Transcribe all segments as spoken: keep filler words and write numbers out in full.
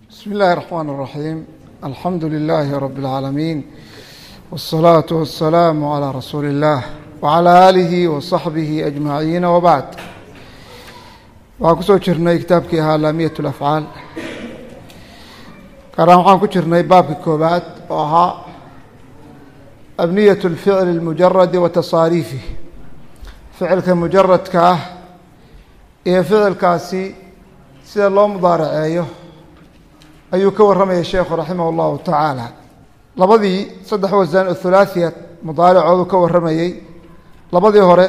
بسم الله الرحمن الرحيم. الحمد لله رب العالمين، والصلاة والسلام على رسول الله وعلى آله وصحبه أجمعين، وبعد. waxaan kusoo jirnay kitaabkii ahaa laamiyat alafcaal karaan waxaan ku jirnay baabkii koobaad oo ahaa abniyat alficl almujaradi wa tasaariifih, ficilka mujaradka ah iyo ficilkaasi sida loo mudaaraceeyo ayuu ka warramaya sheekhu raximah allahu tacaala. labadii saddex wasaan oo thulaathiya mudaaracoodu ka warramayey. labadii hore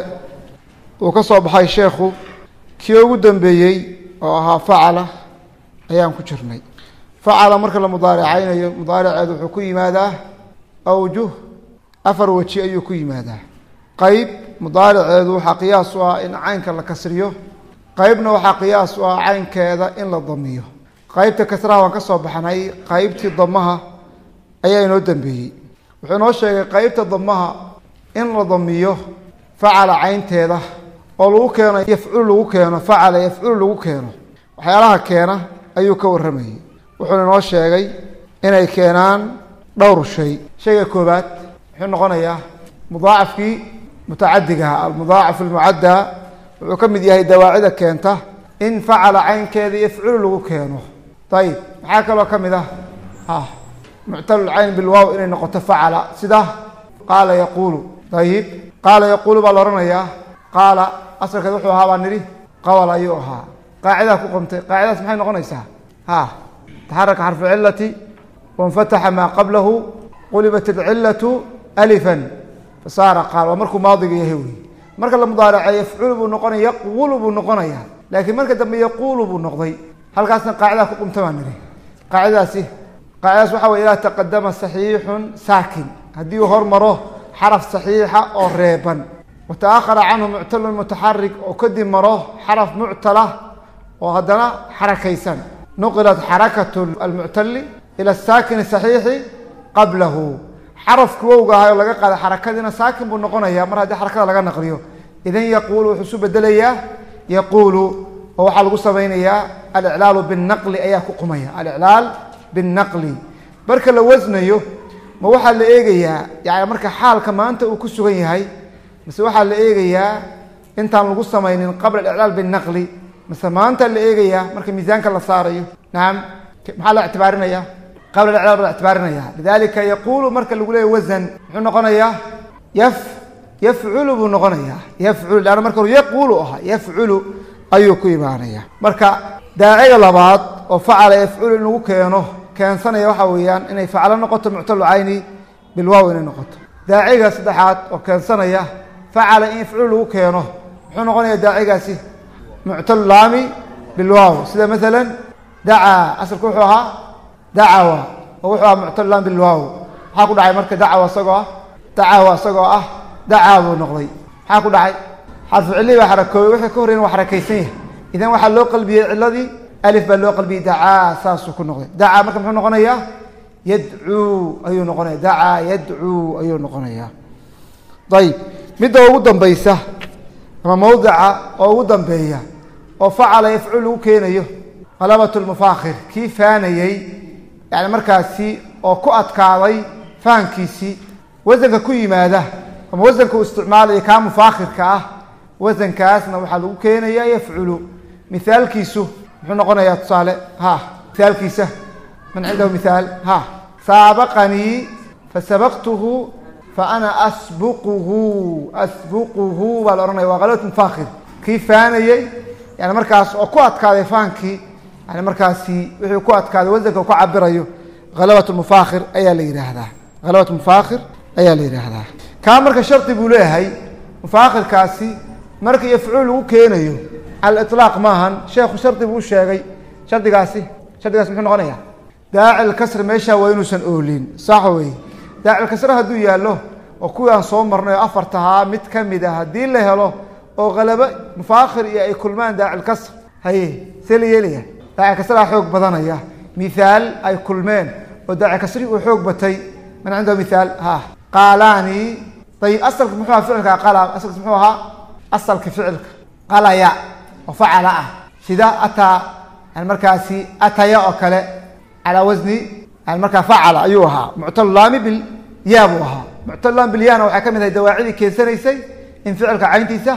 uu ka soo baxay sheekhu kii ugu dambeeyey oo ahaa facala ayaan ku jirnay. facala marka la mudaaracaynayo mudaaraceedu wuxuu ku yimaadaa awjuh afar weji ayuu ku yimaadaa. qayb mudaaraceedu waxaa qiyaas u ah in caynka la kasriyo, qaybna waxaa qiyaas u ah caynkeeda in la damiyo. qaybta kasraha waan ka soo baxnay, qaybtii damaha ayaa inoo dambeeyey. wuxuu inoo sheegay qaybta damaha in la damiyo facala caynteeda oo lagu keeno yafcul lagu keeno facala yafcul lagu keeno waxyaalaha keena ayuu ka warramayay. wuxuuna inoo sheegay inay keenaan dhowr shay. shayga koobaad wuxuu noqonayaa mudaacafkii mutacadigaha, almudaacaf almucadda wuxuu ka mid yahay dawaacida keenta in facala caynkeeda yafcul lagu keeno. ayib maxaa kaloo ka mid ah ah muctalulcayn bilwaaw inay noqoto facala, sida qaala yaquulu. ayib qaala yaquulu baa la odhanayaa. qaala asalkeed wuxuu ahaa baa nidhi qawal ayuu ahaa. qaacidaa ku qomtay, qaacidaas maxay noqonaysaa? ha taxaraka xarfu cilati wainfataxa maa qablahu qulibat alcilatu alifan fasaara qaal. waa markuu maadiga yahay wey. marka la mudaaraceeyo yafculu buu noqonaya, yaquulu buu noqonayaa. laakiin marka dambe yaquulu buu noqday. halkaasna qaacidaa ku qumta baa nidhi. qaacidaasi qaacidaas waxaa wey idaa taqadama saxiixun saakin, haddii uu hormaro xaraf saxiixa oo reeban, wataahara canhu muctalun mutaxarik oo kadib maro xaraf muctala oo haddana xarakaysan, nuqilat xarakatu almuctali ila saakini saxiixi qablahu. xarafki wowga ahay oo laga qaada xarakadiina saakin buu noqonayaa mar haddii xarakada laga naqliyo. idan yaquulu wuxuu isu bedelayaa yaquulu, oo waxaa lagu samaynayaa aliclaalu binnaqli ayaa ku qumaya. aliclaal binnaqli marka la wasnayo ma waxaa la eegayaa yani marka xaalka maanta uu ku sugan yahay, mise waxaa la eegayaa intaan lagu samaynin qabla aliclaal binnaqli, mise maanta la eegayaa marka miisaanka la saarayo. nacam, maxaa la ictibaarinaya? qabla aliclaal baa la ictibaarinaya. lidalika yaquulu marka lagu leeyahy wasan muxuu noqonayaa yaf yafculu buu noqonayaa. yafcul laana marka hore yaquulu ahaa, yafculu ayuu ku imaanaya. marka daaciga labaad oo facala yafculu in lagu keeno keensanaya waxaa weeyaan inay facalo noqoto muctalu cayni bilwaaw inay noqoto. daaciga saddexaad oo keensanaya facala in yafculu lagu keeno muxuu noqonayaa daacigaasi muctalu laami bilwaaw, sida maalan dacaa asalku wuxuu ahaa dacawa oo wuxuu ahaa muctalu laami bilwaaw. maxaa ku dhacay marka dacawa isagoo ah dacawa isagoo ah dacaa buu noqday. maxaa ku dhacay? xarfu cilli baa xarakoobay, wixii ka horreyn waa xarakaysan yahay. idan waxaa loo qalbiyey ciladii alif baa loo qalbiyey, dacaa saasuu ku noqday. dacaa marka muxuu noqonayaa yadcuu ayuu noqonaya. dacaa yadcuu ayuu noqonayaa. ayib midda ugu dambaysa ama mawdica oo ugu dambeeya oo facala yafcul lagu keenayo qalabatu lmufaakhir, kii faanayey yani markaasi oo ku adkaaday fahankiisii wasanka ku yimaada ama wasanka uu isticmaalaya kaa mufaakhirka ah, wasankaasna waxaa lagu keenayaa yafculu. mithaalkiisu muxuu noqonayaa? tusaale ha mithaalkiisa man cindahu mithaal ha saabaqanii fasabaqtuhu fa ana asbuquhu. asbuquhu baa la odhanaya, waa qalabatu mufaakhir, kii faanayey yani markaas oo ku adkaaday fahankii yani markaasi wixii ku adkaaday wasanka ku cabirayo halabat mufaakhir ayaa la yidhaahdaa. halabat mufaakhir ayaa la yidhaahdaa. kaa marka shardi buu leeyahay mufaakhirkaasi marka yafcuul lagu keenayo cala ilaaq maahan. sheekhu shardi buu u sheegay. shardigaasi shardigaasi muxuu noqonayaa daacil kasri meesha waa inuusan oolin. sax wey. daacil kasre hadduu yaallo oo kuwii aan soo marnay oo afartahaa mid ka mid a haddii la helo oo kalaba mufaakhir iyo ay kulmaan daacil kasr, haye see la yeelaya? daacil kasraha xoog badanaya. mithaal ay kulmeen oo daacil kasri uu xoog batay. man cindahu mithaal ha qaalaani. ayib asalka muxuu ahaa ficilka qala? asalka muxuu ahaa asalka ficilka qalaya oo facala ah, sida ataa yani markaasi ataya oo kale على وزن يعني مركا فعل أيها معتل لام باليابها معتل لام باليانا وحكم هذا دواعي كيسنيسي إن فعلك عينتيسه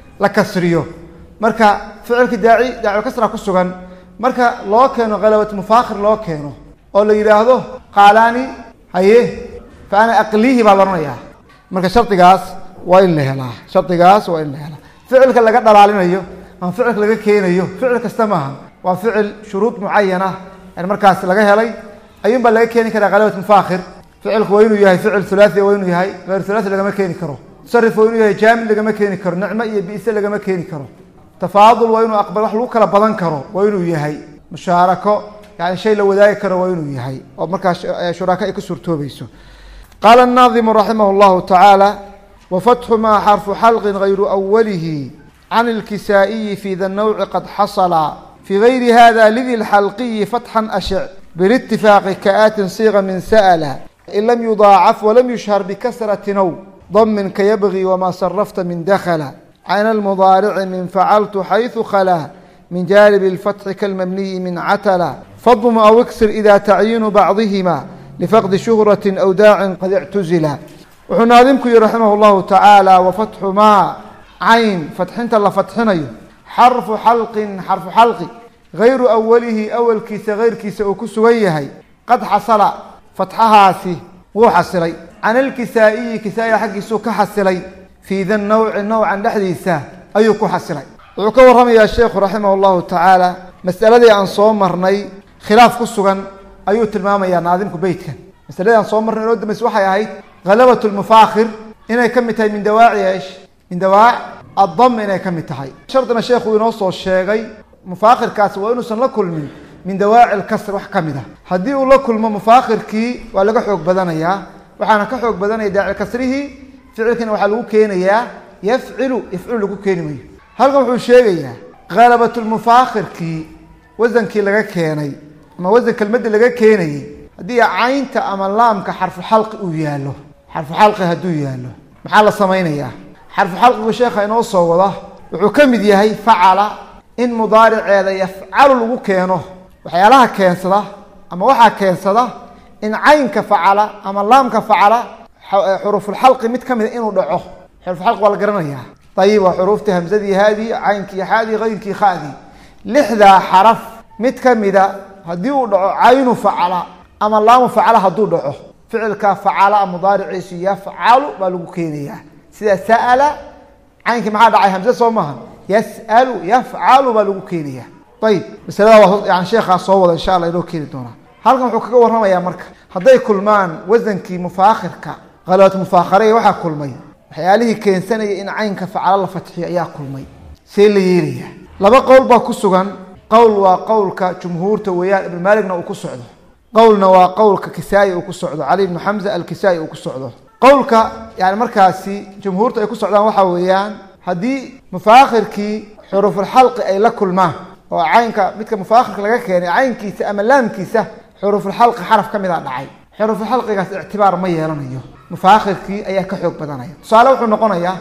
لكسريو مركا فعلك داعي داعي كسره كسران مركا لو كانوا غلبة مفاخر لو كانوا أو اللي يراهدو قالاني هيه فأنا أقليه بالرنيا مركا شرطي قاس وإن لهلا شرطي قاس وإن لهلا فعلك اللي قدر علينا أيوه أم فعلك اللي كين أيوه فعلك استماها وفعل شروط معينة يعني مركز لقاها لي أيوم بلقى كين كذا غلبة مفاخر فعلك وينو يهي فعل ثلاثي وينو يهي غير ثلاثي لقى ما كين كرو تصرف وينو يهي جامل لقى ما كين كرو نعمة يبيس لقى ما كين كرو تفاضل وينو أقبل وحلوك لا بدن كرو وينو يهي مشاركة يعني شيء لو ذاك كرو وينو يهي أو مركز شركاء يكسر توبيسو قال الناظم رحمه الله تعالى وفتح ما حرف حلق غير أوله عن الكسائي في ذا النوع قد حصل في غير هذا لذي الحلقي فتحا أشع بالاتفاق كآت صيغ من سأل إن لم يضاعف ولم يشهر بكسرة نو ضم كيبغي وما صرفت من دخل عين المضارع من فعلت حيث خلا من جانب الفتح كالمبني من عتلا فضم أو اكسر إذا تعيين بعضهما لفقد شهرة أو داع قد اعتزلا وحناظمكم رحمه الله تعالى وفتح ما عين فتحنت الله فتحنا حرف حلق حرف حلق غير أوله أول كيس غير كيس أو كسويه قد حصل فتحها سي وحصلي عن الكسائي كسائي حق سوك حصلي في ذا النوع النوع عن حديثه أيك حصلي وكور رمي يا شيخ رحمه الله تعالى مسألة عن صومرني خلاف كسوغان أيو تلمام يا ناظمك بيتك مسألة عن صومرني رد مسوحة هاي غلبة المفاخر إنها كمتها من دواعي إيش من دواعي الضم إنها كمتها شرطنا الشيخ ونوصل الشيغي مفاخر كاس وإنه لكل من من دواعي الكسر وحكمده هديه لكل ما مفاخر كي ولا حق بدنيا وحنا كحق بدنيا داعي كسره فعلكنا وحلو كينيا يفعل يفعل له كينمي هل قوم شيغيا غلبة المفاخر كي وزن كي لغا كيني أما وزن كلمة لغا كيني هدي عينت أما لام كحرف حلق وياله حرف حلق هدو ياله محل صمينيا حرف حلق وشيخ إنه صوّده وحكم ذي فعل إن مضارع هذا يفعل له كينه وحيالها كينصده أما وحا كينصده إن عين كفعل أما لام كفعل حروف الحلق متكمل إنه دعوه حروف الحلق ولا قرنيا طيب وحروف همزة هذه عينك هذه غيرك خاذي لحظة حرف متكمل هديو دعو عين فعل أما لام فعل هدو دعوه فعل كفعل مضارع يفعل بلو كينيا سيدا سأل عينك معها دعي همزة صومها يسأل يفعل بلو كينيا طيب مثلا يعني شيخ صوّد إن شاء الله يلو كيني دونا هل كم حكوا ورنا يا مركا هذا كل مان وزنك مفاخر كا غلط مفاخرية وحا كل مي حياله كين سنة إن عينك فعل الله فتحي يا كل مي سيلي يريه لبا قول باكسوغان قول وقولك جمهور تويا ابن مالكنا وكسعده قولنا وقولك كسائي وكسعده علي بن حمزة الكسائي وكسعده قولك يعني مركاسي جمهور تويا كسعدان وحويان هدي مفاخركي حروف الحلق أي لكل ما وعينك مثل مفاخرك لك يعني عينك أما لامكيسة حروف الحلق حرف كم إذا دعي حروف الحلق اعتبار مية لنيه مفاخرك أي كحوك بدنيا سؤال وحنا نقولنا يا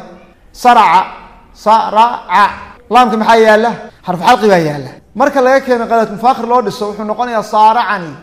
صرع صرع لامك محيا له حرف حلق بيا له مركز لك يعني غلط مفاخر لود الصبح نقولنا يا صارعني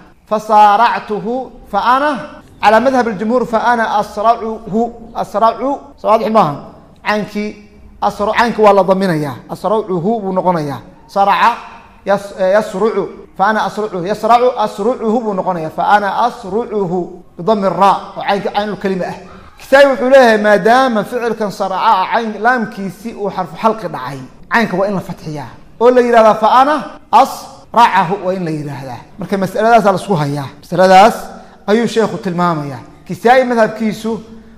فصارعته فأنا على مذهب الجمهور فأنا أسرعه أسرع صادح ماهم عينك أسرع عينك ولا ضمنا يا أسرعه ونقولنا يا صرع يس يسرع فأنا أسرعه يسرع أسرعه بنقنية فأنا أسرعه بضم الراء وعين عين الكلمة كتاب حلاه ما دام فعل كان صرع عين لام كيسي وحرف حلق دعي عينك وإن فتحياه ولا يرى فأنا أسرعه وإن لا يرى هذا مركز مسألة ذا لسوها يا مسألة ذا أي شيخ تلمامة يا كتاب مثل كيسو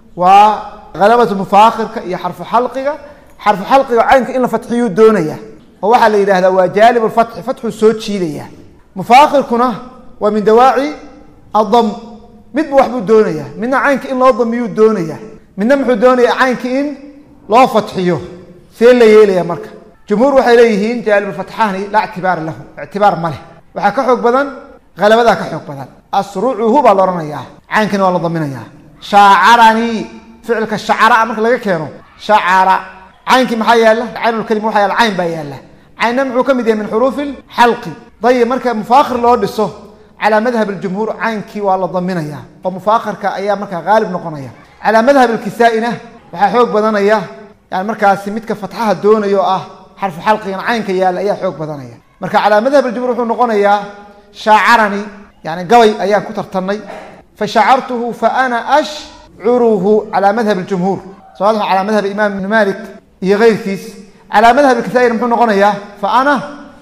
وغلبة المفاخر يا حرف حلقه حرف حلقه عينك إن فتحيه دونيه وواحد اللي يرى هذا وجالب الفتح فتح السود شيلية مفاخر كنا ومن دواعي الضم مد بوحبو الدونية من عينك إن لا ضميو الدونية من نمح الدونية عينك إن لا فتحيه سيل ليلي يا مركة جمهور وحيليهين جالب الفتحاني لا اعتبار له اعتبار ماله وحكا حق بدن غلب ذاك حق بدن أسرعه بالورنا إياه عينك ولا ضمنا إياه شاعرني فعلك الشعراء مركة لقى كانوا شعر عينك محيا له عين الكلمة محيا العين بيا له عين نمعو كمدية من حروف الحلق طيب مركب مفاخر لو دسه على مذهب الجمهور عينكي والله ضمنيا ومفاخرك أيام مركا غالب نقنيا على مذهب الكسائنة وحوق بدنيا يعني مركا سميتك فتحها دون يو حرف حلقي عينك يا لا حوق بدنيا مركا على مذهب الجمهور نقنيا شاعرني يعني قوي أيام كتر تني فشعرته فأنا أشعره على مذهب الجمهور سواء على مذهب الإمام ابن مالك يغير كيس على مذهب الكثير محن نقنيا فأنا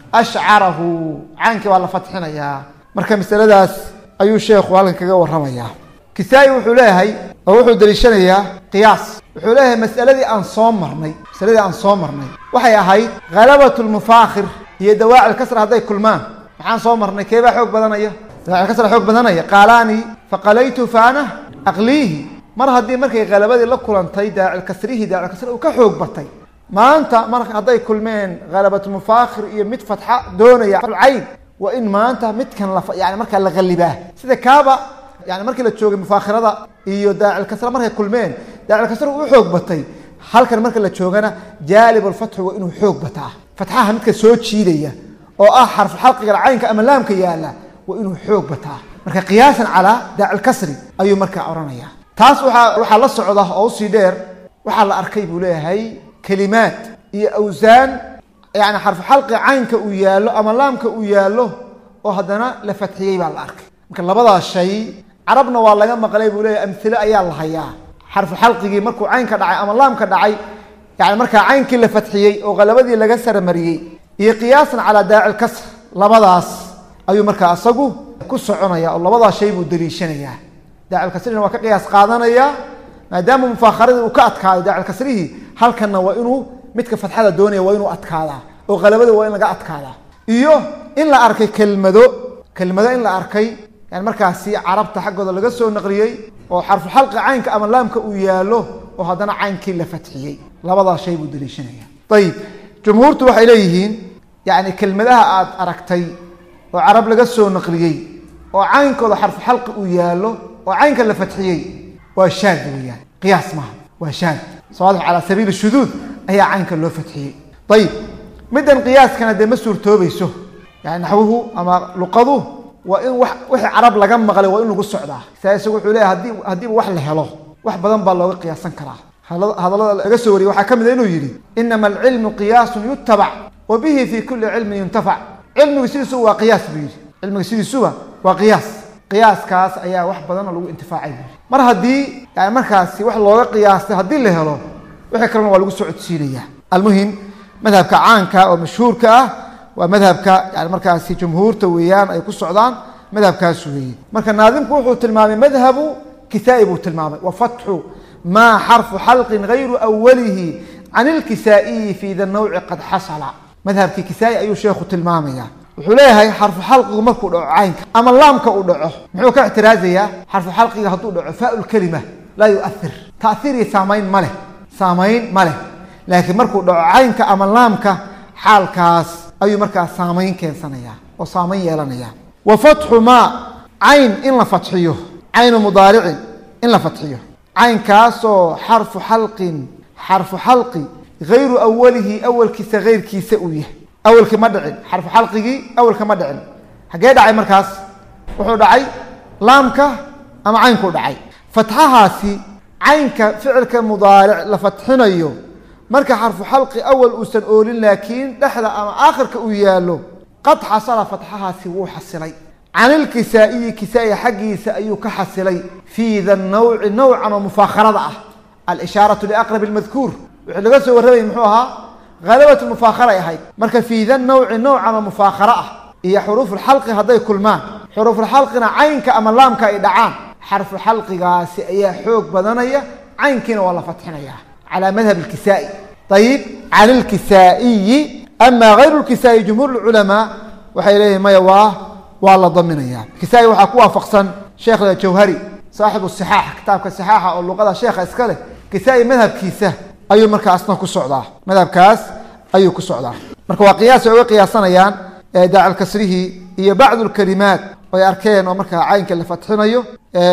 أشعره عنك والله فتحنا يا مركا مسألة داس أيو شيخ والله كجا ورميا كسائي وحلاهي أو وحول دليشانيا قياس وحلاهي مسألة دي أنصام مرني مسألة دي أنصام مرني وحي هاي غلبة المفاخر هي دواعي الكسر هذا كل ما عن صومرني كيف حوق بدنيا دواعي الكسر حوق بدنيا قالاني فقليت فأنا أغليه مرة هدي مركي غلبة دي لكلانتي داعي الكسريه داعي الكسر وكحوق بطي ما أنت مرة هدي كل من غلبة المفاخر هي مت فتحة دونيا العين وإن ما أنت مت كان لف يعني مركي اللي غلباه سيدا كابا يعني مركي اللي تشوق المفاخر هذا إيو داعي الكسر مرة كل من داعي الكسر وحوق بطي هل كان مركي اللي تشوقنا جالب الفتح وإنه حوق بتاع فتحها متك سوت شيلية أو آخر في حلقة العين كأملام كيالا وإنه حوق بتاع مركي قياسا على داعي الكسر أيو مركي أورانيا تاس وح وح الله صعده أو صيدر وح الله أركيب له هاي كلمات هي أوزان يعني حرف حلقة عينك وياله أملامك وياله وهذانا لفتحيه بالأرك ممكن لبضع الشيء عربنا والله يوم قليب له أمثلة أيال الله يا حرف حلقة مركو عينك دعي أملامك دعي يعني مركا عينك لفتحيه وغلبدي لجسر مريه هي قياسا على داعي الكسر لبضعس أيو مركا أصجو كسرنا يا الله لبضع شيء بدريشنا يا داعي الكسر هو كقياس قاضنا يا ما دام مفاخرة وكأتكاد داعي الكسره هل كان وإنه متك فتحة الدنيا وإنه أتكادا وغلبته وإنه جاء أتكادا إيوه إلا أركي كلمة دو كلمة دو إلا أركي يعني مركزي عربت حقه ده لجسوا النقرية وحرف حلقة عينك أما لامك وياله وهذا عينك إلا فتحية لا بضع شيء بدليشنا طيب جمهور تروح إليهن يعني كلمة لها أركتي وعرب لجسوا النقرية وعينك ولا حرف حلقة وياله وعينك إلا فتحية وشاذ يعني قياس معه وشاذ صادق على سبيل الشذوذ هي عينك اللي فتحيه طيب مدن قياس كان ده مسور توبيسه يعني نحوه اما لقضوه وان وح وح عرب لجم غلي وان لو سوده سيسوق عليه هدي هدي wax la helo wax badan baa looga qiyaasan karaa hadalada laga soo wariyo waxa kamid inuu yiri inma al-ilm qiyas yuttaba wa bihi fi kulli ilm yuntafa ilmu sidiisu waa qiyaas biir ilmu sidiisu waa qiyaas qiyaaskaas ayaa wax badan lagu intifaacay mar hadii yani markaasi wax looga qiyaastay hadii la helo waxa kale waa lagu socodsiinaya المهم مذهب كعانك أو مشهور كه ومذهب ك يعني مركز جمهور تويان أي كل سعدان مذهب كاسوي مركز ناظم كوحو تلمامي مذهب كتائب تلمامي وفتح ما حرف حلق غير أوله عن الكسائي في ذا النوع قد حصل مذهب كسائي أي شيخ تلمامي يعني وحليها حرف حلق ومركو عينك أما اللام كأودعه محوك اعتراضية حرف حلق يهطو فاء الكلمة لا يؤثر تأثير سامين ماله سامين ماله لكن مركو عينك أما اللامك حالكاس أي مركا سامين كان سنيا وسامين يلانيا وفتح ما عين إن فتحيه عين مضارع إن فتحيه عين كاسو حرف حلق حرف حلق غير أوله أول كيس غير كيس أويه أول كمدعي حرف حلقه أول كمدعي حاجة دعي مركز وحو دعي لامك أما عينك دعي فتحها سي عينك فعلك مضارع لفتحنا يو مركا حرف حلق أول أستن أولين لكن لحظة أما آخر كأوياله قد حصل فتحها سوو حصلي عن الكسائي كسائي حقي سأيو كحصلي في ذا النوع نوعا مفاخرة الإشارة لأقرب المذكور وحلقة سورة محوها غالبة المفاخرة هاي مركا في ذا النوع نوعا مفاخرة هي حروف الحلق هذي كل ما حروف الحلق عينك أما لامك إدعان حرف الحلق قاسي أي حوق بدنية عينكنا والله فتحنا إياه على مذهب الكسائي طيب عن الكسائي أما غير الكسائي جمهور العلماء وحي إليه ما يواه والله ضمنه إياه الكسائي وحكوها فقصا شيخ الجوهري صاحب الصحاح كتاب الصحاحة أو اللغة شيخ أسكاله كسائي مذهب كيسة أي مركا أصنع كسعودة مذهب كاس أي كسعودة مركا قياس أو قياسنا يان داع الكسره هي بعض الكلمات ويأركين ومركا عينك اللي فتحنا أيو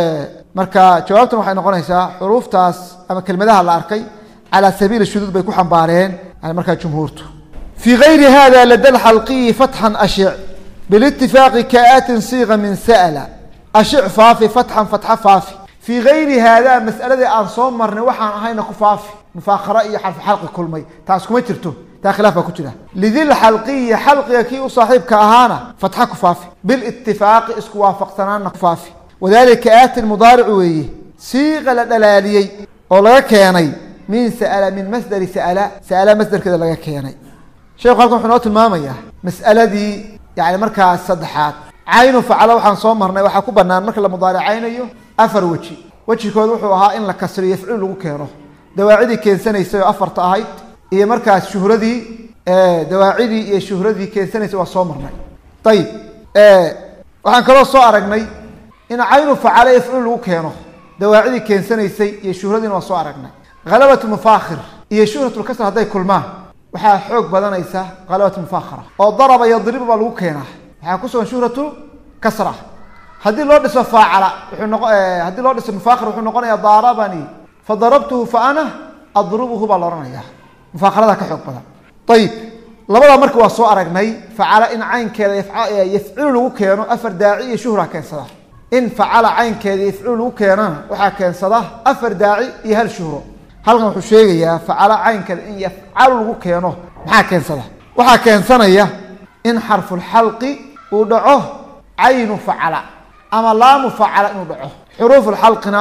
مركا جوابتنا وحي نقول هسا حروف تاس أما كلمة لها الأركي على سبيل الشذوذ بيكون حنبارين على مركز جمهورته في غير هذا لدى الحلقي فتحا أشع بالاتفاق كآت صيغة من سأل أشع فافي فتحا فتحة فافي في غير هذا مسألة أن صومرني وحان هاينا كفافي مفاخرة إيا حرف حلق كل مي تاسكو ما ترتو تا خلافة كتلا لذي الحلقية حلقية كي صاحب كأهانا فتحة كفافي بالاتفاق اسكو وافقتنا كفافي وذلك آت المضارع ويه صيغة لدلاليي ولا كياني من سأل من مصدر سأل سأل مصدر كذا لغا كياني شيخ قالكم حنوات المامية مسألة دي يعني مركا الصدحات عينه فعله وحان صومرنا وحا ku banaan marka la mudaaracaynayo afar waji waji kood wuxuu ahaa in la kasriyo ficil lagu keeno dawaacidi keensanaysa afarta ahayd iyo markaas shuhradii ee dawaacidi iyo shuhradii keensanaysa waa soomarnay tayib ee waxaan kala soo aragnay in aynu facala ficil lagu keeno dawaacidi keensanaysa iyo shuhradii waa soo aragnay ghalabatu mufakhir iyo shuhratu kasra haday kulmaan waxa xoog badanaysa ghalabatu mufakhira oo daraba yadribu baa lagu keenaa waxa ku soo shuhratu kasra hadii loo dhiso faacala wuxuu noqon hadii loo dhiso mufakhir wuxuu noqonayaa darabani fadarabtuhu fa ana adrubuhu baa looranaya mufakhirada ka xoog badan tayib labada markii waa soo aragnay faacala in caynkeeda yafcilu lagu keeno afar daaci shuhra keensada in faacala caynkeeda yafcilu lagu keenana waxa keensada afar daaci iyo hal shuhro halkan wuxuu sheegayaa faacala caynkeeda in yafcalu lagu keeno maxaa keensada waxa keensanaya in xarful xalqi uu dhaco aynu facala ama laamu facala inuu dhaco xuruuful xalqina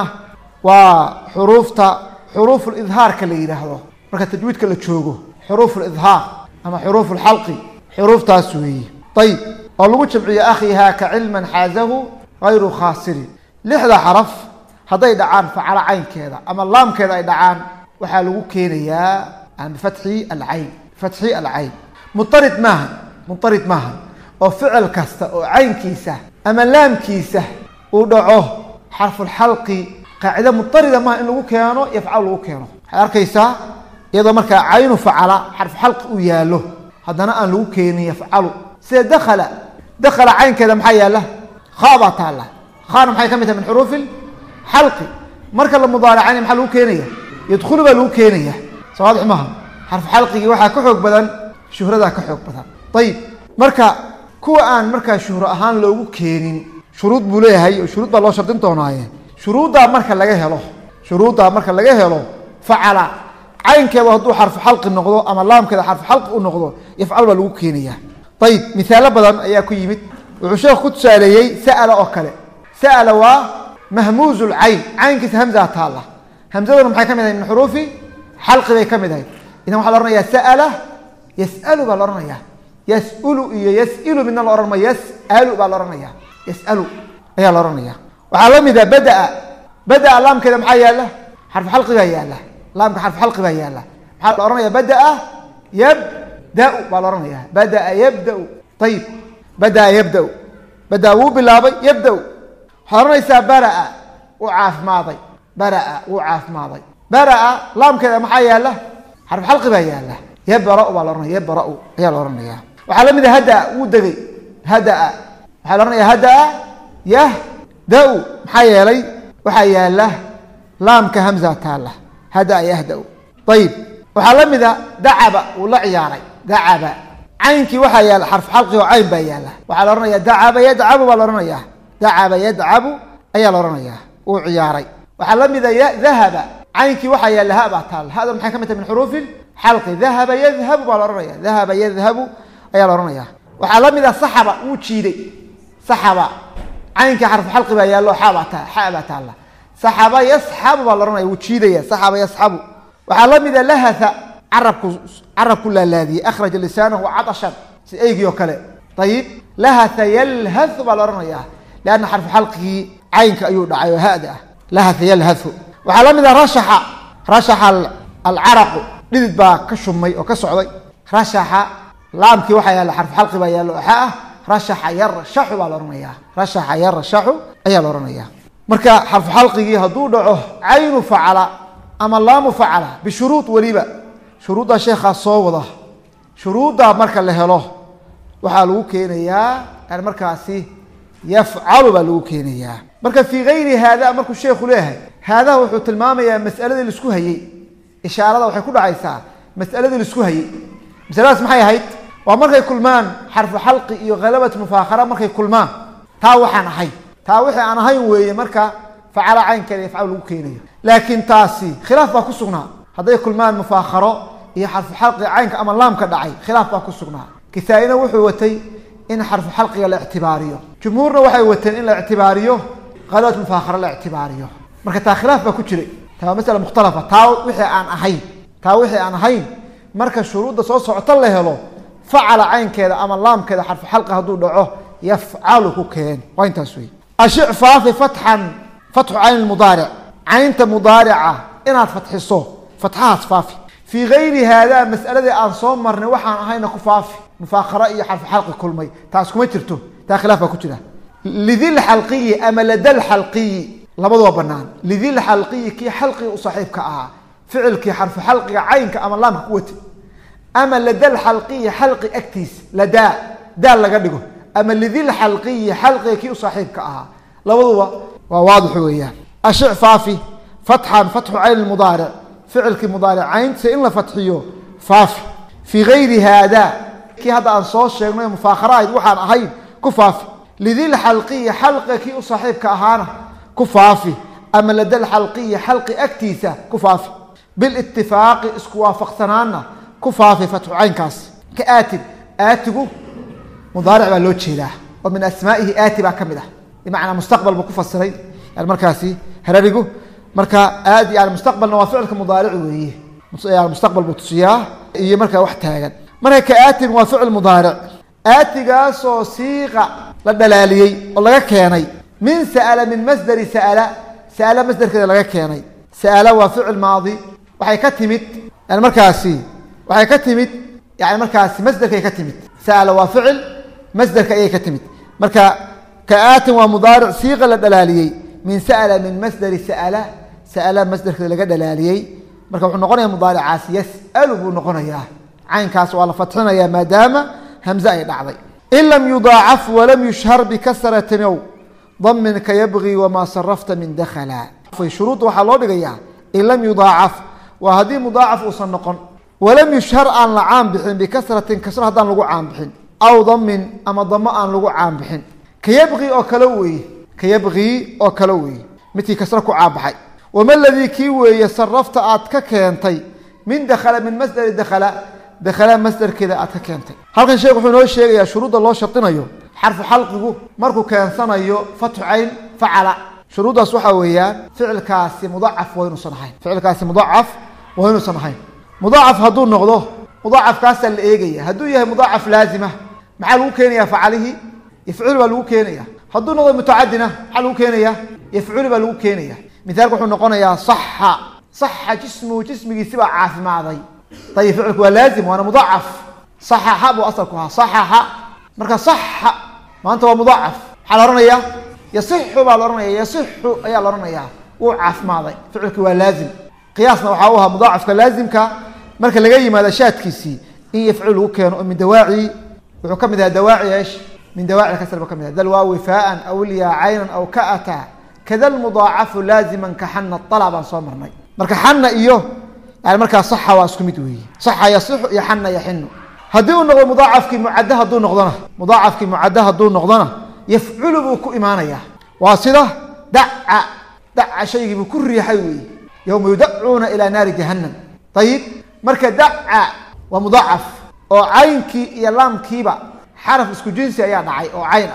waa xuruufta xuruuful idhaar ka la yiraahdo marka tajwiidka la joogo xuruuful idhaar ama xuruuful xalqi xuruuftaas weey tayib oo lagu jabciyo akhiha ka cilman xaazahu غير خاسر لحظة حرف هذا يدعان فعل عين كذا أما اللام كذا يدعان وحلو كينيا عن بفتح العين فتح العين مضطرد ماهن مضطرد ماهن أو فعل كسته أو عين كيسة أما لام كيسة ودعوه حرف الحلق قاعدة مضطردة ما إنه كانوا يفعلوا كانوا حرف كيسة إذا مركا عين فعل حرف حلق وياله هذا أنا أنه كين يفعلوا سيدخل دخل عين كذا محيا له خابط الله خان محي كمية من حروف الحلق مركا المضارعين محلو كينية يدخلوا بلو كينية صادح مهم حرف حلقي وحا كحوك بدن شهرة ذا كحوك بدن طيب مركا كوان مركا شهرة أهان لو كينين شروط بوليه هاي وشروط بالله شرطين تونايه شروط دا مركا لغيه له شروط دا مركا لغيه له فعل عين كذا هدو حرف حلق النقضو أما اللام كذا حرف حلق النقضو يفعل بلو كينية طيب مثال بدن أياكو يمت وعشاق خد سأليي سأل أكله سأل ومهموز العين عين كيس همزة تالله همزة محي كم من حروفي حلق ذي كم ذي إذا محل رنا سأل يسأل بالرنا يسأل يسأل من الأرض يسأل بالرنا يسأل يا الرنا وعلم إذا بدأ بدأ لام كذا محي له حرف حلق ذي له لام حرف حلق ذي له حرف الرنا بدأ يبدأ بالرنا بدأ يبدأ طيب بدأ يبدأ بدأ هو باللابي يبدأ حرنيسا برأ وعاف ماضي برأ وعاف ماضي برأ لام كذا محيا له حرف حلق بيا له يبرأ والرنا يبرأ يا الرنا وعلم إذا هدأ ودقي هدأ حرنا هدأ يهدأ محيا لي وحيا له لام كهمزة تاله هدأ يهدأ طيب وعلم إذا دعب ولا عياري دعب عينك وحيا حرف حلقي وعين بياله وعلى رنيا دعب يدعب ولا رنيا دعب يدعب أي رنيا وعياري وعلم إذا ذهب عينك وحيا لها بعطال هذا محكمة من حروف الحلق ذهب يذهب ولا رنيا ذهب يذهب أي رنيا وعلم إذا صحب وتشيري صحب عينك حرف حلق بياله حابته حابته الله صحب يسحب ولا رنيا وتشيري صحب يسحب وعلم إذا لهث عرب عرب كل الذي أخرج لسانه عطشا أيجي وكله طيب لهث يلهث بالرنيا لأن حرف حلقه عينك أيود عيو هذا لهث يلهث وعلم إذا رشح رشح العرق لذت با كشمي وكسعدي رشح لامك وحيا لحرف حلق بيا له رشح يرشح بالرنيا رشح يرشح أي بالرنيا مركا حرف حلقه هدو دعوه عين فعل أما اللام فعل بشروط وليبة شروط الشيخ الصوضة شروط مركا لهله وحالو كينيا المركاسي يفعل بلو كينيا مركا في غير هذا مركا الشيخ له هذا هو تلمام يا مسألة اللي اسكو هي إشارة وحي كل عيسى مسألة اللي اسكو هي مسألة اسمها هيت ومركي كلمان حرف حلق iyo غلبة مفاخرة مركي كلمان تا waxaan ahay ta wixii aan ahay weeye marka facala caynkeeda yafcalu lagu keenayo laakiin taasi khilaaf baa ku sugnaa haday kulmaan mufaakharo iyo xarf xalqi caynka ama laamka dhacay khilaaf baa ku sugnaa kisaayina wuxuu watay in xarf xalqiga la ictibaariyo jumhuurna waxay wateen in la ictibaariyo غلبة مفاخرة la ictibaariyo marka ta khilaaf baa ku jiray ta mas'ala mukhtalafa ta wixii aan ahay ta wixii aan ahay marka shuruudda soo socota la helo facala caynkeeda ama laamkeeda xarf xalqa haduu dhaco يفعل كوكين وين تسوي أشع فافي فتحا فتح عين المضارع عين مضارعة إنها فتح الصو فتحها فافي في غير هذا مسألة أن صومر نوحا هاينا كفافي مفاخرة حرف حلقي كل مي تاسكم ترتو تا خلافة كتلا لذي الحلقية أما لدى الحلقي لبضوا بنان لذي الحلقية كي حلقي وصاحبك آه فعل كي حرف حلقي عينك أما الله مكوتي أما لدى الحلقية حلقي أكتيس لدى دال لقدقه أما الذي الحلقية حلقي كي صاحبك آه لوضوا وواضح وياه أشع فافي فتحا فتح عين المضارع فعل كي مضارع عين سئلنا فتحيه فافي في غير هذا كي هذا أنصوص شيء مفاخرات وحان أهين كفافي لذي الحلقية حلقي كي صاحبك آهانا كفافي أما لدى الحلقية حلقي أكتيسة كفافي بالاتفاق اسكوا فقتنانا كفافي فتح عين كاس كآتب آتبو مضارع بقى لو تشيله ومن اسمائه آتي بقى كمده بمعنى مستقبل بكفر السري يعني مركاسي هراريجو مركا آدي يعني مستقبل نوافعك مضارع ويه يعني مستقبل بتصياه هي مركا واحد تاجن مركا آتي وفعل مضارع آتي جاسو صيغة للدلالية والله كياني من سأل من مصدر سأل سأل مصدر كذا لقى كياني سأل وفعل ماضي وحيكتمت يعني مركاسي وحيكتمت يعني مركاسي مصدر كيكتمت سأل وفعل مصدر كأي كتمت مركا كآت ومضارع صيغة للدلالية من سأل من مصدر سأل سأل مصدر كذا لقى دلالية مركا ونقولنا مضارع عاصي يسأل ونقولنا ياه عين كاس وعلى فتحنا يا ما دام همزة يدعضي إن لم يضاعف ولم يشهر بكسرة نو ضمن كيبغي وما صرفت من دخلا في شروط وحلو بغيا إن لم يضاعف وهذه مضاعف وصنقا ولم يشهر أن لعام بحين بكسرة كسرة هذا لغو عام بحين أو ضمن أما ضماء لغو عام بحين كيبغي أو كلوي كيبغي أو كلوي متي كسركو عام بحي وما الذي كيوي يصرفت آتك كينتي من دخل من مصدر دخل دخل مصدر كذا آتك كينتي هل كان شيء وحنو الشيء يا شروط الله شرطنا يو حرف حلقه مركو كان سنة يو فتح عين فعل شروط صحوية فعل كاسي مضاعف وين صنحين فعل كاسي مضاعف وين صنحين مضاعف هدو نغضه مضاعف كاسا الإيجية هدو يه مضاعف لازمة مع لو كينيا فعله يفعل ولو كينيا هدو نغضه متعدنة حلو كينيا يفعل ولو كينيا مثال قحو نقونا يا صح صح جسمه جسمه سبع عاف معضي طيب فعلك هو لازم وانا مضاعف صح حابو أصلكها صح مركا صح ما أنت هو مضاعف حال رنيا يصح بالرنيا يصح يا لرنيا وعاف معضي فعلك هو لازم قياسنا وحاوها مضاعف كلازم ك مركا لجي ما لشات كيسي إن يفعله كانوا من دواعي وحكم ذا دواعي إيش من دواعي كسر بكم ذا الواو وفاء أو اليا عينا أو كأتا كذا المضاعف لازما كحن الطلب عن صامرني مركا حن إيوه يعني مركا صح واسكميتوه صح يصح يحن يحن هدو نغ مضاعف كي معدها دون نغضنا مضاعف كي معدها دون نغضنا يفعل بكو إيمانية واصلة دع دع شيء بكل حيوي يوم يدعون إلى نار جهنم طيب مركا دع ومضاعف أو عينك يلام كيبا حرف اسكو جنسي أيا دعي أو عينه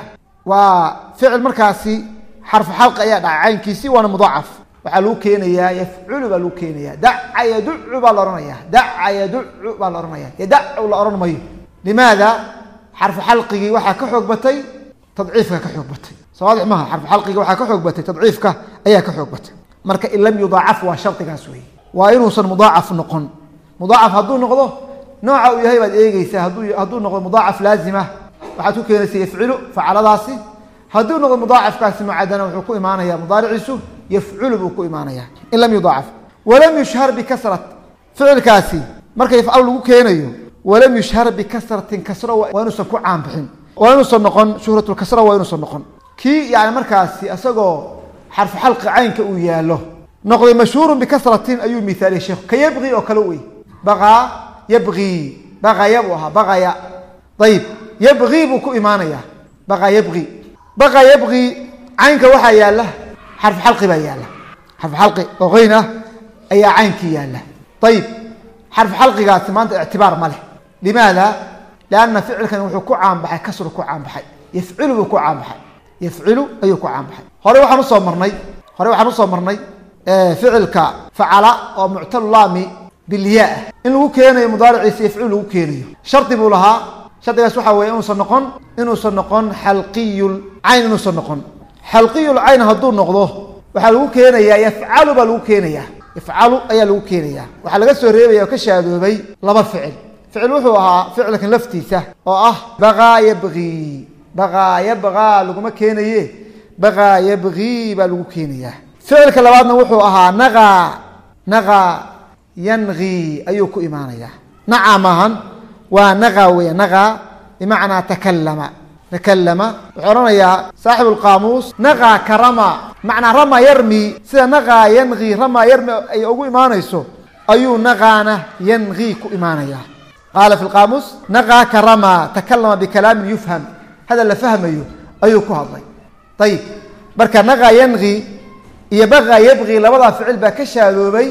وفعل مركاسي حرف حلقة أيا دعي عين كيسي وانا مضاعف وعلو كينيا يفعل بلو كينيا دع يدع بالرنيا دع يدع بالرنيا يدع بالرنيا لماذا حرف حلقي وحا كحقبتي تضعيفك كحقبتي صوالح ما حرف حلقي وحا كحقبتي تضعيفك أيا كحقبتي مركا إن لم يضاعف وشرط كاسوي وإنه صن مضاعف نقن مضاعف هدو نقضه نوعه يهي بعد إيجيسا هدو هدو نقض مضاعف لازمة وحتو كينسي يفعله فعل راسي هدو نقض مضاعف كاسي معدنا وحكو إيمانيا مضارعيسو يفعل بكو إيمانيا إن لم يضاعف ولم يشهر بكسرة فعل كاسي مركا يفعل له كينيو ولم يشهر بكسرة كسرة وينصن كو عام بحين وينصن نقن شهرة الكسرة وينصن نقن كي يعني مركاسي أساقو حرف حلق عينك وياله نقضي مشهور بكسرة أي مثال يا شيخ كيبغي أو كلوي بغى يبغي بغى يبوها بغى يا ayib yabgii buu ku imaanayaa baqa yabgii baqa yabgii caynka waxaa yaalla xarfu xalqi baa yaalla xarfu xalqi oo qayn ah ayaa caynkii yaalla ayib xarfu xalqigaasi maanta ictibaar ma leh limaada lianna ficilkan wuxuu ku caanbaxay kasru ku caanbaxay yafcilu buu ku caanbaxay yafcilu ayuu ku caanbaxay hore waxaan usoo marnay hore waxaan usoo marnay ficilka facala oo muctalu laami bilyaa in lagu keenayo mudaariciisa yafcilu lagu keenayo shardi buu lahaa shardigaas waxaa weeye inuusan noqon inuusan noqon xalqiyul cayn inuusan noqon xalqiyul cayn hadduu noqdo waxaa lagu keenayaa yafcalu baa lagu keenayaa yafcalu ayaa lagu keenayaa waxaa laga soo reebaya oo ka shaadoobay laba ficil ficil wuxuu ahaa ficilkan laftiisa oo ah bagaa yabgii bagaa yabgaa laguma keenaye bagaa yabgii baa lagu keenayaa ficilka labaadna wuxuu ahaa nagaa nagaa yanqii ayuu ku imaanayaa naca maahan waa nagaa weya nagaa bimacnaa takalama takalama wuxuu odhanayaa saaxibu lqaamuus nagaa ka rama macnaa rama yarmi sida nagaa yanqii rama yarmi ay ugu imaanayso ayuu nagaana yanqii ku imaanayaa qaala fi lqaamuus nagaa ka rama takalama bikalaamin yufham hadal la fahmayo ayuu ku hadlay ayib marka nagaa yanqii iyo bagaa yabgii labadaa ficil baa ka shaadoobay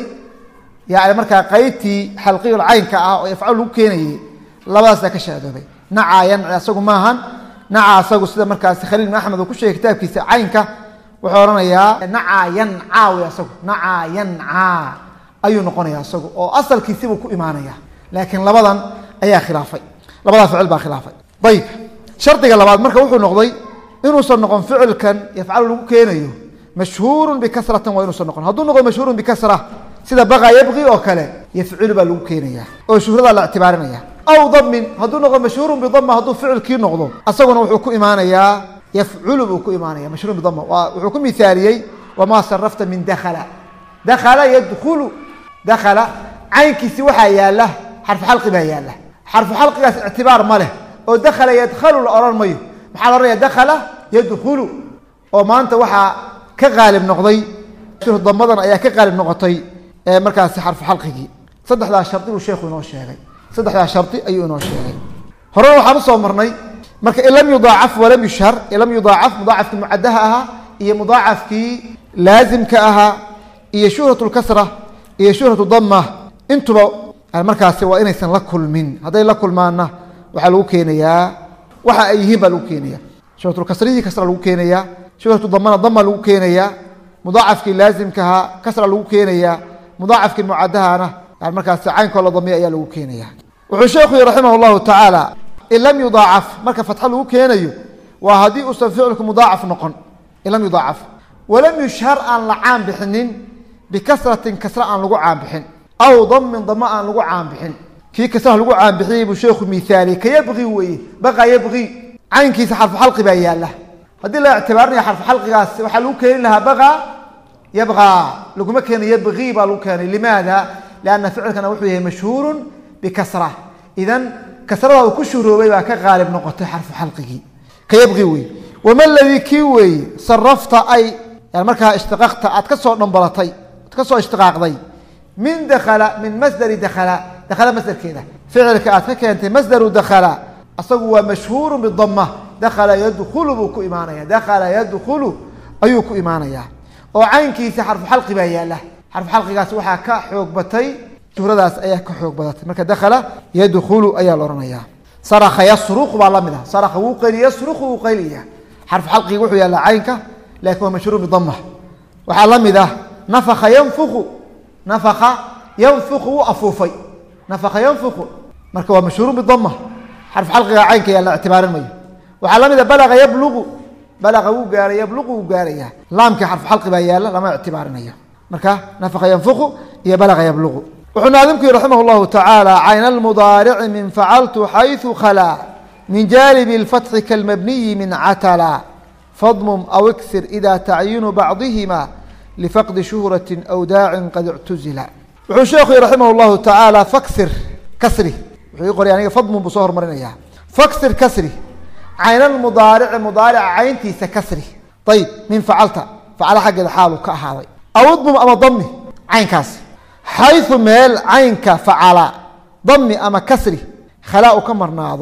yani markaa qaybtii xalqiyul caynka ah oo yafcal lagu keenayay labadaas baa ka shaadoobay nacaa yanci asagu maahan nacaa asagu sida markaasi khaliil bin axmed uu ku sheegay kitaabkiisa caynka wuxuu odhanayaa nacaa yancaa wey asagu nacaa yancaa ayuu noqonaya asagu oo asalkiisibuu ku imaanaya laakiin labadan ayaa khilaafay labadaa ficil baa khilaafay ayib shardiga labaad marka wuxuu noqday inuusan noqon ficilkan yafcalu lagu keenayo mashhuurun bikasratin waa inuusan noqon hadduu noqdo mashhuurun bikasra sida bagaa yabqii oo kale yafcilu baa lagu keenaya oo shuhradaa la ictibaarinaya aw damin hadduu noqdo mashhuurun bidama hadduu ficilkii noqdo asaguna wuxuu ku imaanayaa yafculu buu ku imaanaya mashhuurun bidama wuxuu ku mithaaliyey wamaa sarafta min dakhala dakhala yadkhulu dakhala caynkiisi waxaa yaalla xarfu xalqi baa yaalla xarfu xalqigaas ictibaar ma leh oo dakhala yadkhalu la odhan mayo maxaa la odhanaya dakhala yadkhulu oo maanta waxaa ka qaalib noqday damadan ayaa ka qaalib noqotay markaasi xarfu xalqigii saddexdaa shardi buu sheekhu inoo sheegay saddexdaa shardi ayuu inoo sheegay horena waxaan usoo marnay marka in lam yudaacaf walam yushhar in lam yudaacaf mudaacafkii mucadaha ahaa iyo mudaacafkii laazimka ahaa iyo shuhratu lkasra iyo shuhratu dama intuba markaasi waa inaysan la kulmin hadday la kulmaanna waxaa lagu keenayaa waxa ay yihiin baa lagu keenaya shuhratulkasrihii kasra lagu keenayaa shuhratu damana dama lagu keenayaa mudaacafkii laazimkahaa kasra lagu keenayaa mudaacafkii mucadahana yani markaasi caynkoo la damiya ayaa lagu keenaya wuxuu sheekhu yihi raximah llahu tacaala in lam yudaacaf marka fatxo lagu keenayo waa haddii uusan ficilku mudaacaf noqon in lam yudaacaf walam yushhar aan la caan bixinin bikasratin kasra aan lagu caan bixin aw damin damo aan lagu caan bixin kii kasraha lagu caan bixiyey buu sheekhu miaaliyey ka yabqii weeye baqa yabqii caynkiisa xarfu xalqi baa yaalla haddii la ictibaarinaya xarfu xalqigaas waxaa lagu keeni lahaa baqa yabqaa laguma keena yabqii baa lagu keenay limaada lianna ficilkana wuxuu yahay mashhuurun bikasra idan kasrada uu ku shuhroobay baa ka qaalib noqotay xarfu xalqigii ka yabqii weeye wama ladii kii weeye sarafta ay yani markaa ishtiqaqta aad ka soo dhambalatay aad ka soo ishtiqaaqday min dakhala min masdari dakhala dakhala masdarkeeda ficilka aad ka keentay masdaru dakhala asagu waa mashhuurun bidama dakhala yadkhulu buu ku imaanaya dakhala yadkhulu ayuu ku imaanayaa oo caynkiisa xarfu xalqi baa yaalla xarfu xalqigaas waxaa ka xoog batay shuhradaas ayaa ka xoog badatay marka dakhala yadkhulu ayaa la odhanayaa saraka yasruqu baa lamid ah saraka wuu qayliya yasruqu wuu qayliya xarfu xalqiga wuxuu yaallaa caynka laakiin waa mashhuurun bidama waxaa la mid ah nafaka yanfuqu nafaka yanfuqu wuu afuufay nafaka yanfuqu marka waa mashhuurun bidama xarfu xalqiga caynka yaa la ictibaarin mayo waxaa la mid a balaga yabluqu balaga wuu gaaray yabluqu wuu gaaraya laamkii xarfu xalqi baa yaalla lama ictibaarinayo marka nafaka yanfuqu iyo balaga yabluqu wuxuu naadimku yihi raximah llahu tacaala cayna almudaarici min facaltu xayثu khalaa min jaanibi اlfatxi kalmabniyi min catala fadmum aw iksir ida tacyinu bacdihima lifaqdi shuhrati aw daacin qad ictuzila wuxuu sheekhu yihi raximah llahu tacaala faksir kasri wuxuu ii qoray aniga fadmun buu soo hormarinaya faksir kasri cayna almudaarici mudaarica cayntiisa kasri ayib min facalta facala xaggeeda xaalu ka ahaaday aw idmum ama dami caynkaasi xayثu meel caynka facala dami ama kasri khalaa u ka marnaado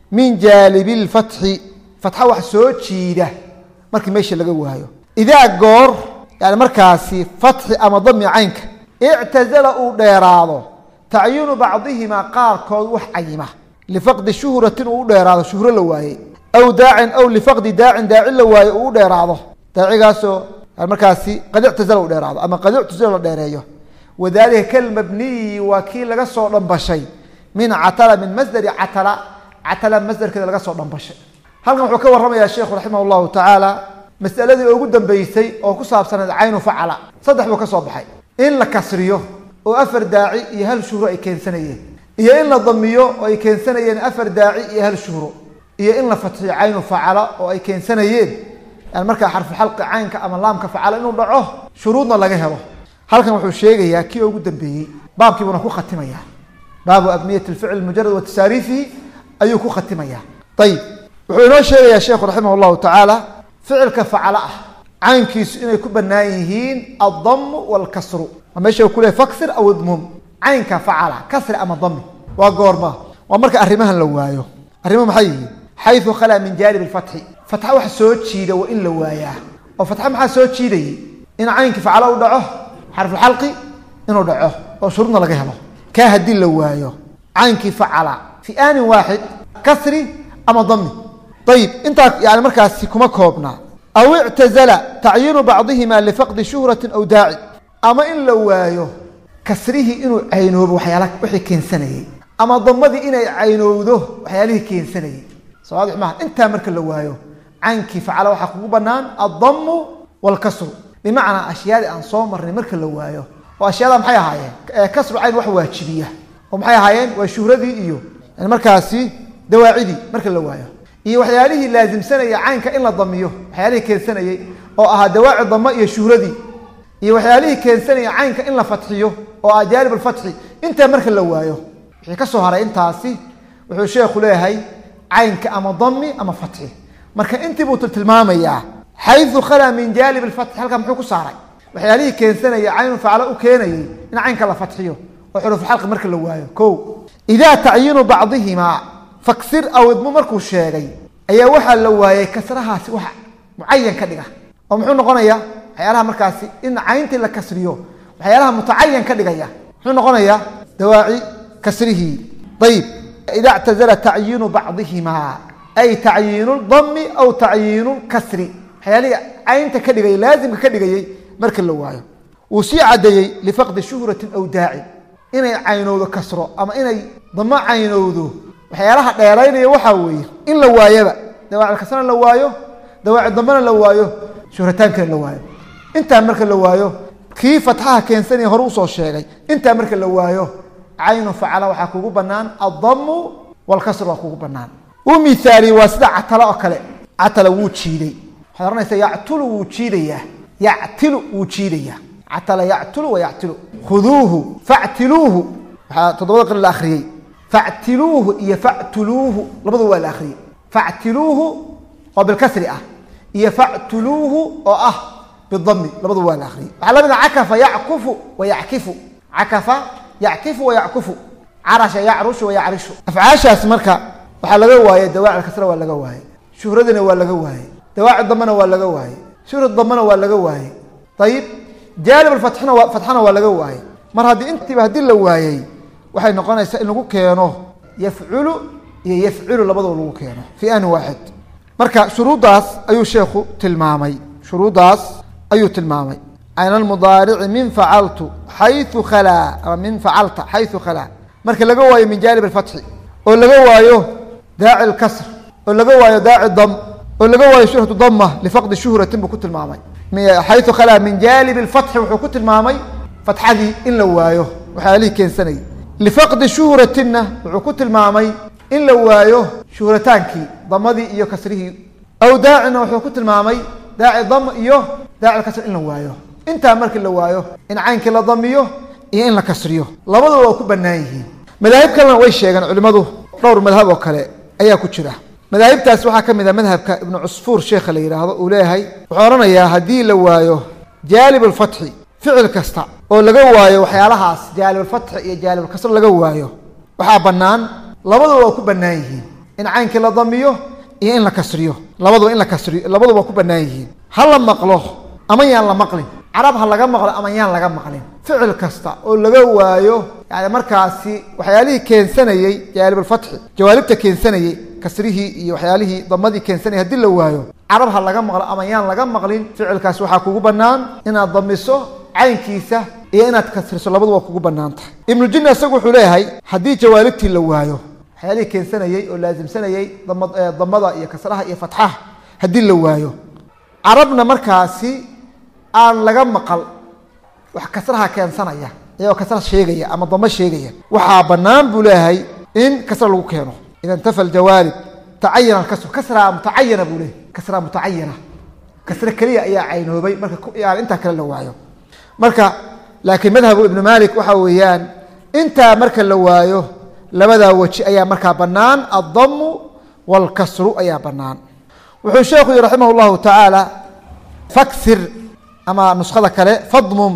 min jaalibi lfatxi fatxa wax soo jiida markii meesha laga waayo idaa goor yani markaasi fatxi ama dami caynka ictazala uu dheeraado tacyiinu bacdihimaa qaarkood wax cayima lifaqdi shuhratin uu u dheeraado shuhro la waayey aw daacin aw lifaqdi daacin daacin la waaye uu u dheeraado daacigaasoo markaasi qad ictazala u dheeraado ama qad ictazala la dheereeyo wadalika kalmabniyi waa kii laga soo dhambashay min catala min masdari catala catala masdarkeeda laga soo dhambashay halkan wuxuu ka warramayaa sheekhu raximah llahu tacaala masaladii ugu dambeysay oo ku saabsanayd caynu facala saddex buu ka soo baxay in la kasriyo oo afar daaci iyo hal shuhro ay keensanayeen iyo in la damiyo oo ay keensanayeen afar daaci iyo hal shuhro iyo in la fatxiyo caynu facala oo ay keensanayeen yani markaa xarfu xalqi caynka ama laamka facala inuu dhaco shuruudna laga helo halkan wuxuu sheegayaa kii ugu dambeeyey baabkiibuna ku khatimayaa baabu abniyat alficl mujarad wa tasaariifihi ayuu ku khatimayaa ayib wuxuu inoo sheegayaa sheekhu raximah llahu tacaala ficilka facala ah caynkiisu inay ku banaan yihiin addamu walkasru waa meesha ku lehay faksir aw idmum caynka facala kasri ama dami waa goorma waa marka arrimahan la waayo arrimuhu maxay yihiin xayu khalaa min jaanib alfatxi fatxa wax soo jiida waa in la waayaa oo fatxa maxaa soo jiidayay in caynkii facala u dhaco xarfuxalqi inuu dhaco oo shuruudna laga helo kaa haddii la waayo caynkii facala fi aanin waaxid kasri ama dami ayib intaa yani markaasi kuma koobnaa aw ictazala tacyiinu bacdihima lifaqdi shuhratin aw daaci ama in la waayo kasrihii inuu caynoobo waxyaala wixii keensanayey ama damadii inay caynowdo waxyaalihii keensanayey sawaadix maaha intaa marka la waayo caynkii facala waxaa kugu banaan addamu walkasru bimacnaa ashyaadii aan soo marnay marka la waayo oo ashyaada maxay ahaayeen kasru cayn wax waajibiya oo maxay ahaayeen waa shuhradii iyo yani markaasi dawaacidii marka la waayo iyo waxyaalihii laasimsanaya caynka in la damiyo waxyaalihii keensanayey oo ahaa dawaaci dama iyo shuhradii iyo waxyaalihii keensanaya caynka in la fatxiyo oo ah jaanib alfatxi intaa marka la waayo wixii ka soo haray intaasi wuxuu sheekhu leeyahay caynka ama dami ama fatxi marka intii buu tilmaamayaa xayu khalaa min jaanib alfatxi halkaa muxuu ku saaray waxyaalihii keensanaya caynu facala u keenayay in caynka la fatxiyo oo xuruufxalqi marka la waayo ko idaa tacyiinu bacdihimaa faksir aw idmu markuu sheegay ayaa waxaa la waayay kasrahaasi wax mucayan ka dhiga oo muxuu noqonayaa waxyaalaha markaasi in cayntii la kasriyo waxyaalaha mutacayan ka dhigaya muxuu noqonayaa dawaaci kasrihii ayib idaa ictazala tacyiinu bacdihimaa ay tacyiinu dami aw tacyiinu kasri waxyaalihii caynta ka dhigayay laazimka ka dhigayay marka la waayo wuu sii cadeeyey lifaqdi shuhratin aw daacin inay caynowdo kasro ama inay damo caynowdo waxyaalaha dheeraynaya waxaa weeye in la waayaba dawaaci kasrana la waayo dawaaci dambana la waayo shuhrataankana la waayo intaa marka la waayo kii fatxaha keensanaya hore usoo sheegay intaa marka la waayo caynu facala waxaa kugu banaan addamu walkasr waa kugu banaan uu mihaaliye waa sida catala oo kale catala wuu jiiday waxaad oranaysaa yactulu wuu jiidayaa yactilu wuu jiidayaa catala yactulu wa yactilu khuduuhu factiluuhu waxaa toddobada qil la akhriyey factiluuhu iyo factuluuhu labadu waa la akhriyey factiluuhu oo bilkasri ah iyo factuluuhu oo ah bidami labadu waa la akhriyey waxaa lamid ah cakafa yackufu wa yackifu cakafa yackifu wa yackufu carasha yacrushu wa yacrishu afcaashaas marka waxaa laga waayey dawaaci kasra waa laga waayey shuhradina waa laga waayey dawaaci dambana waa laga waayey shuhrad dambana waa laga waayey ayib jaanib alfatxina waa fatxana waa laga waayey mar haddii intiiba haddii la waayey waxay noqonaysaa in lagu keeno yafculu iyo yafcilu labadaba lagu keeno fi aan waaxid marka shuruuddaas ayuu sheekhu tilmaamay shuruuddaas ayuu tilmaamay ayna almudaarici min facaltu xayu khalaa ama min facalta xayu khalaa marka laga waayo min jaanib alfatxi oo laga waayo daaci alkasr oo laga waayo daaci dam oo laga waayo shuhratu dama lifaqdi shuhratin buu ku tilmaamay xayu khalaa min jaanib alfatxi wuxuu ku tilmaamay fatxadii in la waayo waxyaalihii keensanayay lifaqdi shuhratinna wuxuu ku tilmaamay in la waayo shuhrataankii damadii iyo kasrihii aw daacina wuxuu ku tilmaamay daaci dam iyo daaci kasr in la waayo intaa markii la waayo in caynkii la damiyo iyo in la kasriyo labaduba waa ku banaan yihiin madaahib kalena way sheegeen culimmadu dhowr madhab oo kale ayaa ku jira madaahibtaas waxaa ka mid ah madhabka ibnu cusfuur sheekha la yidhaahdo uu leeyahay wuxuu odhanayaa haddii la waayo jaalib alfatxi ficil kasta oo laga waayo waxyaalahaas jaalib alfatxi iyo jaalib alkasr laga waayo waxaa bannaan labaduba waa ku bannaan yihiin in caynkii la damiyo iyo in la kasriyo labaduba in la kasriyo labaduba ku bannaan yihiin ha la maqlo ama yaan la maqlin carab ha laga maqlo ama yaan laga maqlin ficil kasta oo laga waayo yani markaasi waxyaalihii keensanayey jaalibulfatxi jawaalibta keensanayey kasrihii iyo waxyaalihii damadii keensanayay haddii la waayo carab ha laga maqlo ama yaan laga maqlin ficilkaasi waxaa kugu bannaan inaad damiso caynkiisa iyo inaad kasriso labaduba kugu bannaan tahay ibnu jinni isagu wuxuu leeyahay haddii jawaalibtii la waayo waxyaalihii keensanayey oo laasimsanayey damada iyo kasraha iyo fatxaha haddii la waayo carabna markaasi aan laga maqal wax kasraha keensanaya iyagoo kasra sheegaya ama damo sheegaya waxaa bannaan buu leeyahay in kasra lagu keeno ida intafa aljawaalib tacayana alkasru kasraa mutacayana buu leeyahay kasraa mutacayana kasre keliya ayaa caynoobay marka yani intaa kale la waayo marka laakiin madhabu ibnu malik waxa weeyaan intaa marka la waayo labadaa weji ayaa markaa bannaan addamu waalkasru ayaa bannaan wuxuu sheekhu yihi raximah llahu tacaala faksir ama nuskhada kale fadmum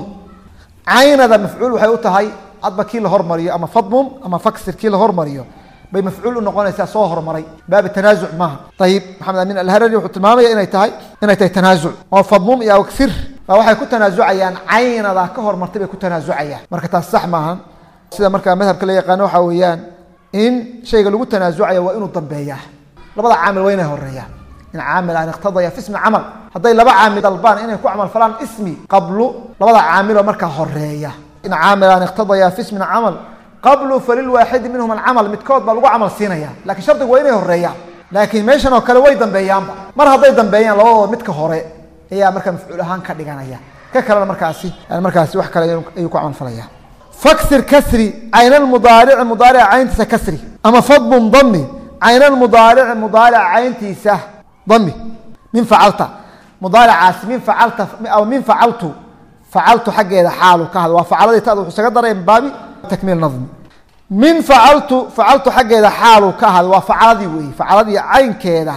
caynada mafcuul waxay u tahay adba kii la hormariyo ama fadmum ama faksir kii la hormariyo bay mafcuul u noqonaysaa soo hormaray baabi tanaasuc maaha ayib maxamed amin alharari wuxuu tilmaamaya inay tahay inay tahay tanaasuc oo fadmum iyo waksir baa waxay ku tanaasucayaan caynada ka hormartay bay ku tanaasucayaan marka taas sax maahan sida markaa madhabka la yaqaano waxaa weeyaan in shayga lagu tanaasucaya waa inuu dambeeyaa labada caamil waa inay horeeyaan in caamil aan iqtadaya fi ismi camal hadday laba caamil dalbaan inay ku camal falaan ismi qablu labada caamiloo markaa horeeya in caamil aan iqtadaya fi ismin camal qablu falilwaaxidi minhum alcamal midkood baa lagu camal siinaya lakiin shardigu waa inay horeeyaan laakiin meeshan oo kale way dambeeyaanba mar hadday dambeeyaan labadooda midka hore ayaa markaa mafcuul ahaan ka dhiganaya ka kalena markaasi markaasi wax kale ayuu ku camal falaya faksir kasri cayna almudaarici mudaarica cayntiisa kasri ama fadmum dami cayna almudaarici mudaarica cayntiisa dami min facalta mudaaricaasi min facalta aw min facaltu facaltu xaggeeda xaalu ka hadla waa facaladii tada wuxuu isaga daray min baabi takmiil nadmi min facaltu facaltu xaggeeda xaalu ka hadla waa facaladii weeye facaladii caynkeeda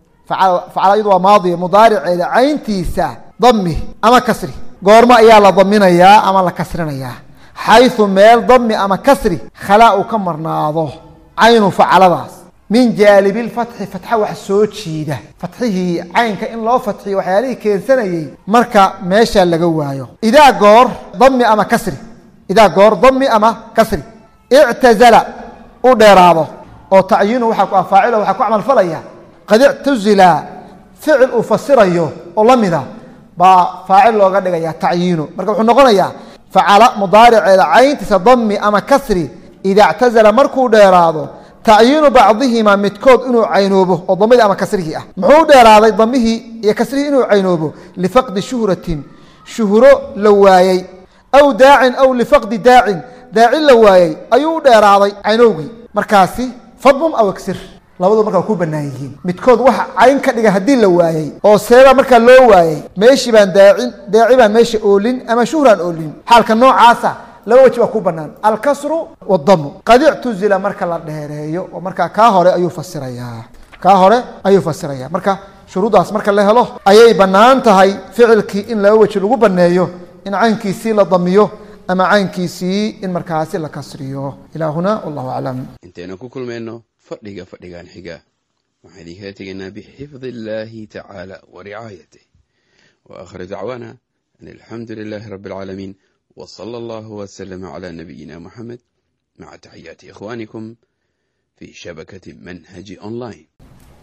facaladu waa maadiya mudaariceeda cayntiisa dami ama kasri goormo ayaa la daminayaa ama la kasrinayaa xayثu meel dami ama kasri khalaa uu ka marnaado caynu facaladaas min jaalibi lfatxi fatxa wax soo jiida fatxihii caynka in loo fatxiyo waxyaalihii keensanayey marka meesha laga waayo idaa goor dami ama kasri idaa goor dami ama kasri ictazala u dheeraado oo tacyiinu waxa ku afaacilo waxaa ku camal falaya qad ictuzila ficil uu fasirayo oo lamida baa faacil looga dhigaya tacyiinu marka wuxuu noqonayaa facala mudaariceeda cayntiisa dami ama kasri idaa ictazala markuu dheeraado tacyiinu bacdihimaa midkood inuu caynoobo oo damidii ama kasrihii ah muxuu u dheeraaday damihii iyo kasrihii inuu caynoobo lifaqdi shuhratin shuhro la waayey aw daacin aw lifaqdi daacin daacin la waayey ayuu u dheeraaday caynowgii markaasi fadmum aw aksir labadu markaa ku bannaan yihiin midkood waxa cayn ka dhiga haddii la waayey oo seebaa markaa loo waayey meeshii baan daacin daaci baan meesha oolin ama shuhraan oolin xaalka noocaasa laba waji waa ku banaan alkasru wadamu qad ictuzila marka la dheereeyo oo markaa kaa hore ayuu fasirayaa kaa hore ayuu fasiraya marka shuruuddaas marka la helo ayay bannaan tahay ficilkii in laba waji lagu banneeyo in caynkiisii la damiyo ama caynkiisii in markaasi la kasriyo ilaa huna wallahu aclam intayna ku kulmayno fadhiga fadhigan xiga waxaan idinkala tegaynaa bixifdi illaahi tacaala wa ricaayatih wa aakhiru dacwaana an alxamdu lilaahi rabbi alcaalamiin وصلى الله وسلم على نبينا محمد مع تحيات إخوانكم في شبكة منهج أونلاين.